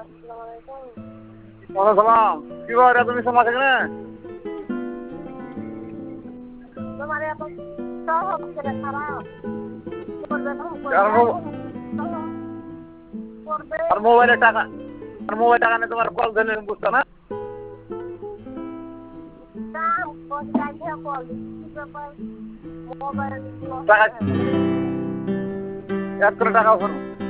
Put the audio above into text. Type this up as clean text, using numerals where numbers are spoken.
ওয়ালাইকুম সালাম। কি ব্যাপার এত মিশন আছে কেন? তোমার এত সহজ করে খারাপ করবে না করবে আর মোবাইলে টাকা আর মোবাইল টাকা নিয়ে তোমার কল দিলে বুঝছো না? দাম কোথায় কল কি ব্যাপার মোবাইল টাকা এক করে টাকা ওখানে